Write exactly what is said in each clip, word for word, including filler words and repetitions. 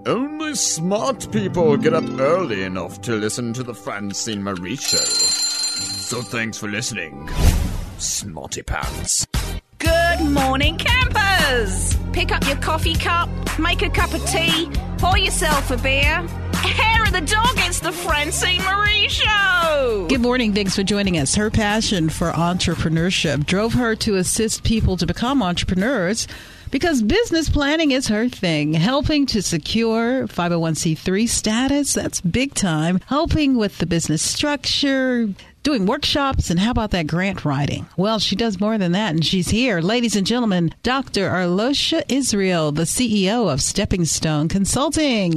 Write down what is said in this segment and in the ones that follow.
Only smart people get up early enough to listen to the Francine Marie Show. So thanks for listening, Smarty Pants. Good morning, campers! Pick up your coffee cup, make a cup of tea, pour yourself a beer. Hair of the dog, it's the Francine Marie Show! Good morning. Thanks for joining us. Her passion for entrepreneurship drove her to assist people to become entrepreneurs because business planning is her thing. Helping to secure five oh one c three status, that's big time. Helping with the business structure, doing workshops, and how about that grant writing? Well, she does more than that, and she's here. Ladies and gentlemen, Doctor Arlosha Israel, the C E O of Stepping Stone Consulting.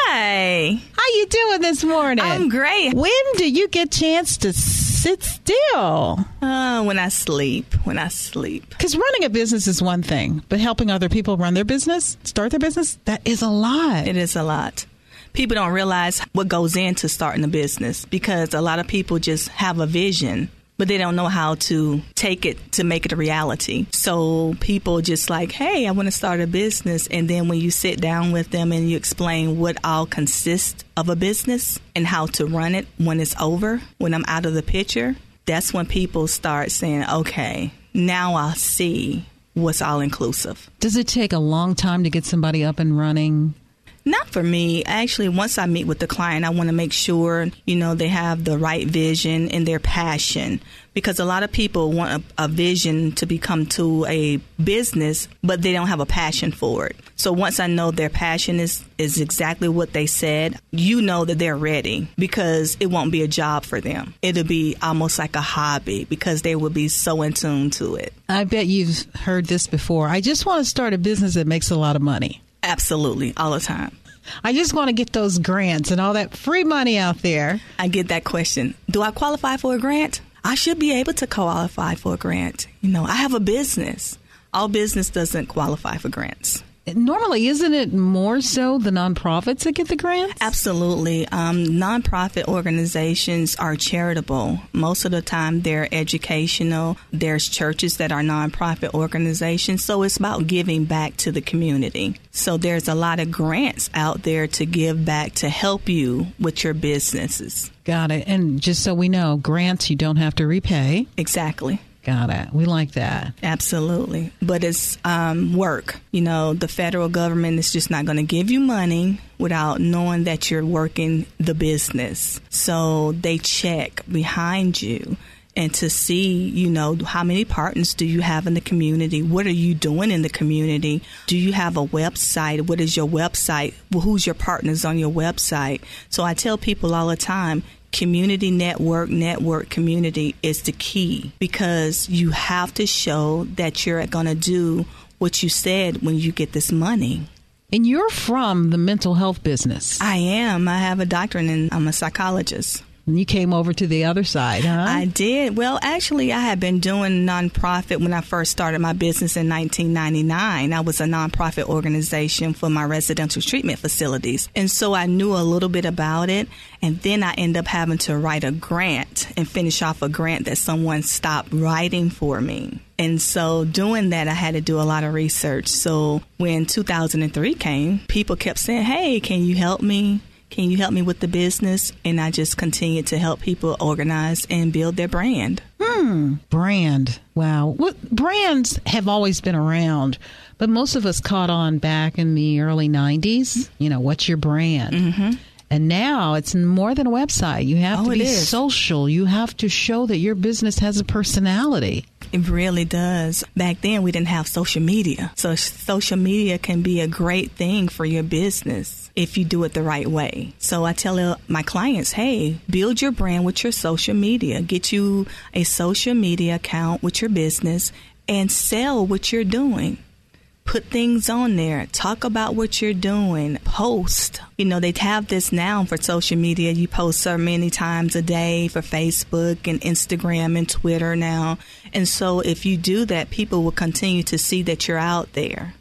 Hi! How you doing this morning? I'm great. When do you get a chance to sit still? Uh, when I sleep. When I sleep. Because running a business is one thing, but helping other people run their business, start their business, that is a lot. It is a lot. People don't realize what goes into starting a business because a lot of people just have a vision, but they don't know how to take it to make it a reality. So people just like, hey, I want to start a business. And then when you sit down with them and you explain what all consists of a business and how to run it when it's over, when I'm out of the picture, that's when people start saying, okay, now I see what's all inclusive. Does it take a long time to get somebody up and running? Not for me. Actually, once I meet with the client, I want to make sure, you know, they have the right vision and their passion. Because a lot of people want a, a vision to become to a business, but they don't have a passion for it. So once I know their passion is, is exactly what they said, you know that they're ready because it won't be a job for them. It'll be almost like a hobby because they will be so in tune to it. I bet you've heard this before. I just want to start a business that makes a lot of money. Absolutely. All the time. I just want to get those grants and all that free money out there. I get that question. Do I qualify for a grant? I should be able to qualify for a grant. You know, I have a business. All business doesn't qualify for grants. Normally, isn't it more so the nonprofits that get the grants? Absolutely. Um, nonprofit organizations are charitable. Most of the time, they're educational. There's churches that are nonprofit organizations. So it's about giving back to the community. So there's a lot of grants out there to give back to help you with your businesses. Got it. And just so we know, grants you don't have to repay. Exactly. Got it. We like that. Absolutely. But it's um, work. You know, the federal government is just not going to give you money without knowing that you're working the business. So they check behind you and to see, you know, how many partners do you have in the community? What are you doing in the community? Do you have a website? What is your website? Well, who's your partners on your website? So I tell people all the time, community network, network community is the key because you have to show that you're going to do what you said when you get this money. And you're from the mental health business. I am. I have a doctorate and I'm a psychologist. And you came over to the other side, huh? I did. Well, actually, I had been doing nonprofit when I first started my business in nineteen ninety-nine. I was a nonprofit organization for my residential treatment facilities. And so I knew a little bit about it. And then I ended up having to write a grant and finish off a grant that someone stopped writing for me. And so doing that, I had to do a lot of research. So when two thousand three came, people kept saying, hey, can you help me? Can you help me with the business? And I just continued to help people organize and build their brand. Hmm. Brand. Wow. What brands have always been around, but most of us caught on back in the early nineties. You know, what's your brand? Mm-hmm. And now it's more than a website. You have oh, to be is. social. You have to show that your business has a personality. It really does. Back then, we didn't have social media. So social media can be a great thing for your business if you do it the right way. So I tell my clients, hey, build your brand with your social media. Get you a social media account with your business and sell what you're doing. Put things on there. Talk about what you're doing. Post. You know, they have this now for social media. You post so many times a day for Facebook and Instagram and Twitter now. And so if you do that, people will continue to see that you're out there.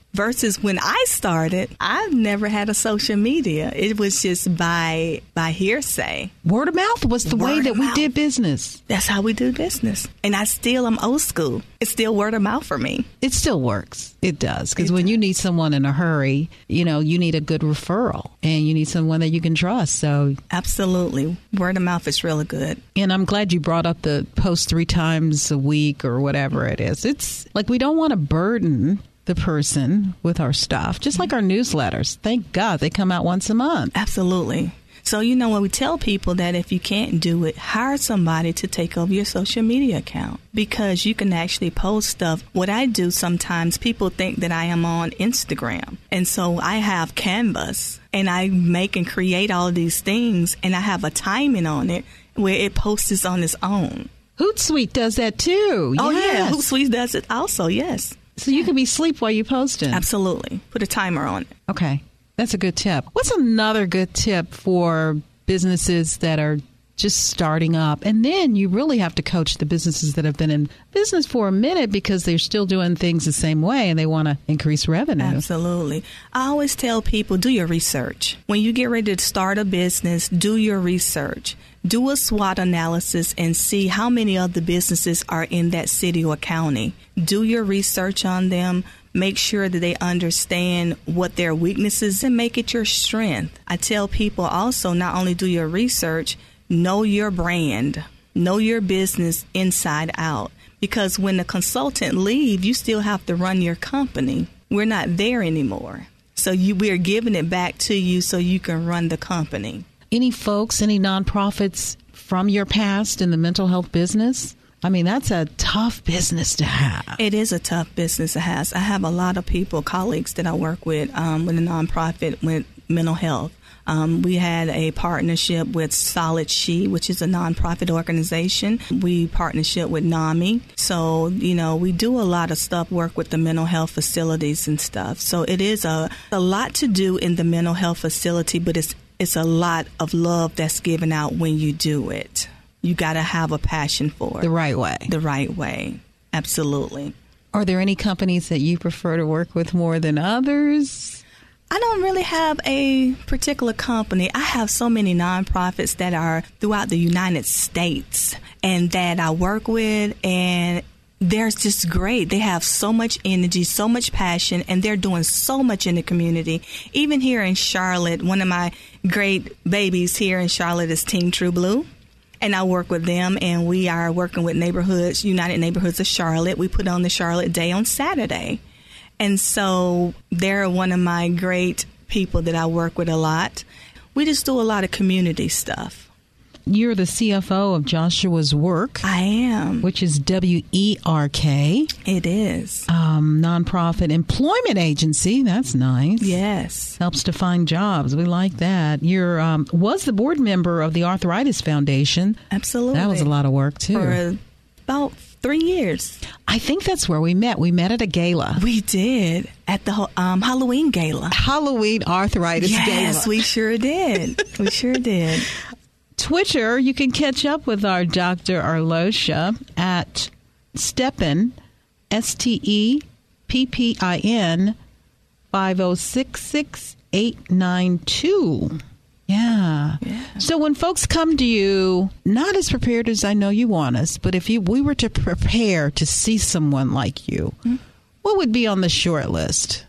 Versus when I started, I've never had a social media. It was just by by hearsay. Word of mouth was the Word way that of we mouth. did business. That's how we do business. And I still am old school. It's still word of mouth for me. It still works. It does. Because It when does. you need someone in a hurry, you know, you need a good referral and you need someone that you can trust. So, Absolutely. Word of mouth is really good. and I'm glad you brought up the post three times a week or whatever it is. It's like we don't want to burden the person with our stuff, just like our newsletters. Thank God they come out once a month. Absolutely. So, you know, when we tell people that if you can't do it, hire somebody to take over your social media account because you can actually post stuff. What I do sometimes, people think that I am on Instagram. And so I have Canvas and I make and create all of these things and I have a timing on it where it posts on its own. Hootsuite does that too. Oh, Yes. yeah. Hootsuite does it also, yes. So you can be asleep while you posting. Absolutely. Put a timer on it. Okay. That's a good tip. What's another good tip for businesses that are just starting up? And then you really have to coach the businesses that have been in business for a minute because they're still doing things the same way and they want to increase revenue. Absolutely. I always tell people, do your research. When you get ready to start a business, do your research. Do a SWOT analysis and see how many of the businesses are in that city or county. Do your research on them. Make sure that they understand what their weaknesses and make it your strength. I tell people also not only do your research, know your brand, know your business inside out. Because when the consultant leaves, you still have to run your company. We're not there anymore. So you, we're giving it back to you so you can run the company. Any folks, any nonprofits from your past in the mental health business? I mean, that's a tough business to have. It is a tough business to have. I have a lot of people, colleagues that I work with um, with a nonprofit with mental health. Um, we had a partnership with Solid She, which is a nonprofit organization. We partnership with NAMI. So, you know, we do a lot of stuff, work with the mental health facilities and stuff. So it is a, a lot to do in the mental health facility, but it's it's a lot of love that's given out when you do it. You got to have a passion for it. The right way. The right way. Absolutely. Are there any companies that you prefer to work with more than others? I don't really have a particular company. I have so many nonprofits that are throughout the United States and that I work with, and they're just great. They have so much energy, so much passion, and they're doing so much in the community. Even here in Charlotte, one of my great babies here in Charlotte is Team True Blue. And I work with them, and we are working with neighborhoods, United Neighborhoods of Charlotte. We put on the Charlotte Day on Saturday. And so they're one of my great people that I work with a lot. We just do a lot of community stuff. You're the C F O of Joshua's Work, I am. which is W E R K. It is. Um, nonprofit employment agency. That's nice. Yes. Helps to find jobs. We like that. You're um, was the board member of the Arthritis Foundation. Absolutely. That was a lot of work, too. For about three years. I think that's where we met. We met at a gala. We did. At the um, Halloween gala. Halloween Arthritis Gala. Yes, we sure did. We sure did. Twitter, you can catch up with our Doctor Arlosha at Steppin, S T E P P I N, five oh six six eight nine two. Yeah. Yeah. So when folks come to you, not as prepared as I know you want us, but if you, we were to prepare to see someone like you, mm-hmm. what would be on the short list?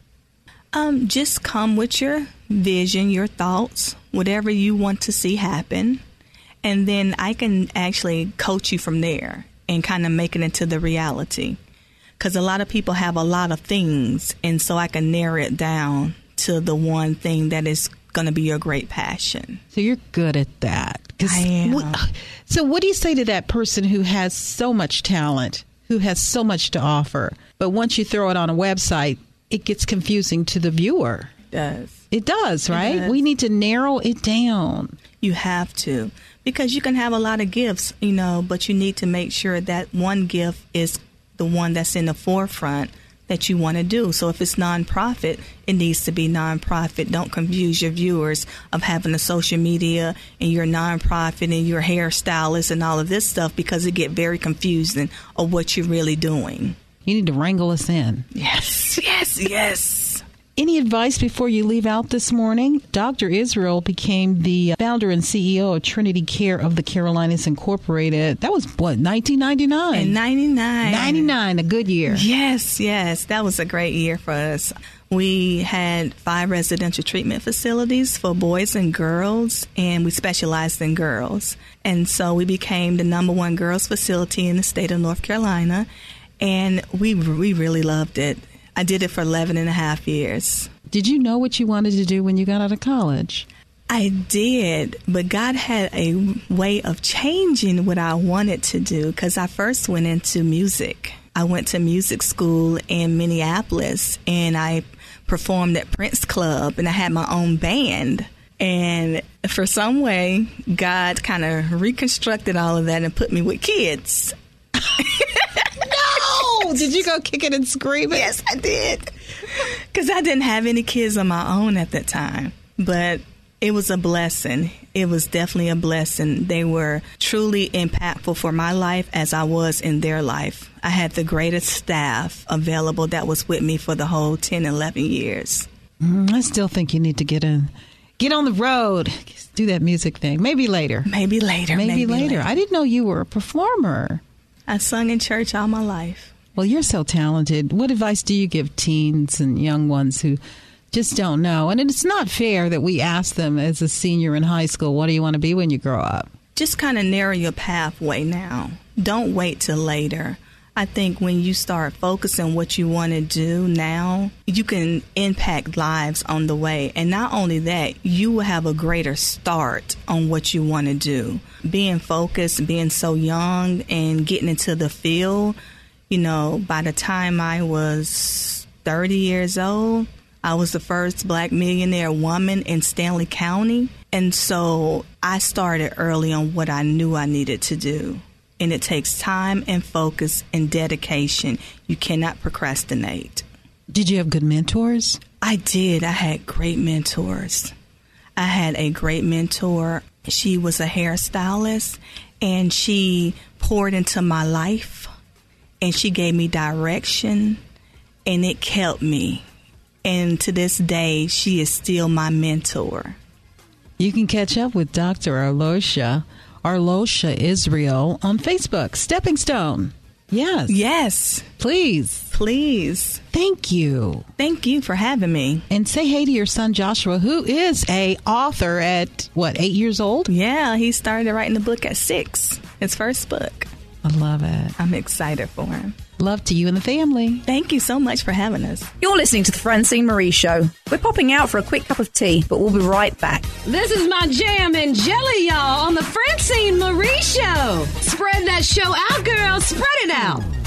Um, just come with your vision, your thoughts, whatever you want to see happen. And then I can actually coach you from there and kind of make it into the reality. Because a lot of people have a lot of things, and so I can narrow it down to the one thing that is going to be your great passion. So you're good at that. I am. What, so what do you say to that person who has so much talent, who has so much to offer, but once you throw it on a website, it gets confusing to the viewer? It does. It does, right? It does. We need to narrow it down. You have to. Because you can have a lot of gifts, you know, but you need to make sure that one gift is the one that's in the forefront that you want to do. So if it's nonprofit, it needs to be nonprofit. Don't confuse your viewers of having a social media and your nonprofit and your hairstylist and all of this stuff, because it get very confusing of what you're really doing. You need to wrangle us in. Yes, yes, yes. Any advice before you leave out this morning? Doctor Israel became the founder and C E O of Trinity Care of the Carolinas Incorporated. That was, what, nineteen ninety-nine? In ninety-nine. ninety-nine, a good year. Yes, yes. That was a great year for us. We had five residential treatment facilities for boys and girls, and we specialized in girls. And so we became the number one girls facility in the state of North Carolina, and we we really loved it. I did it for eleven and a half years. Did you know what you wanted to do when you got out of college? I did, but God had a way of changing what I wanted to do, because I first went into music. I went to music school in Minneapolis, and I performed at Prince Club, and I had my own band. And for some way, God kind of reconstructed all of that and put me with kids. No! Did you go kicking and screaming? Yes, I did. Because I didn't have any kids of my own at that time. But it was a blessing. It was definitely a blessing. They were truly impactful for my life as I was in their life. I had the greatest staff available that was with me for the whole ten, eleven years. Mm, I still think you need to get in. Get on the road. Do that music thing. Maybe later. Maybe later. Maybe, maybe later. later. I didn't know you were a performer. I sung in church all my life. Well, you're so talented. What advice do you give teens and young ones who just don't know? And it's not fair that we ask them as a senior in high school, what do you want to be when you grow up? Just kind of narrow your pathway now. Don't wait till later. I think when you start focusing what you want to do now, you can impact lives on the way. And not only that, you will have a greater start on what you want to do. Being focused, being so young and getting into the field, you know, by the time I was thirty years old, I was the first black millionaire woman in Stanley County. And so I started early on what I knew I needed to do. And it takes time and focus and dedication. You cannot procrastinate. Did you have good mentors? I did. I had great mentors. I had a great mentor. She was a hairstylist, and she poured into my life, and she gave me direction, and it kept me. And to this day, she is still my mentor. You can catch up with Doctor Arlosha, Arlosha Israel, on Facebook. Stepping Stone. Yes. Yes. Please. Please. Thank you. Thank you for having me. And say hey to your son, Joshua, who is a author at, what, eight years old? Yeah, he started writing the book at six. His first book. I love it. I'm excited for him. Love to you and the family. Thank you so much for having us. You're listening to the Francine Marie Show. We're popping out for a quick cup of tea, but we'll be right back. This is my jam and jelly, y'all, on the Francine Marie Show. Spread that show out, girl. Spread it out.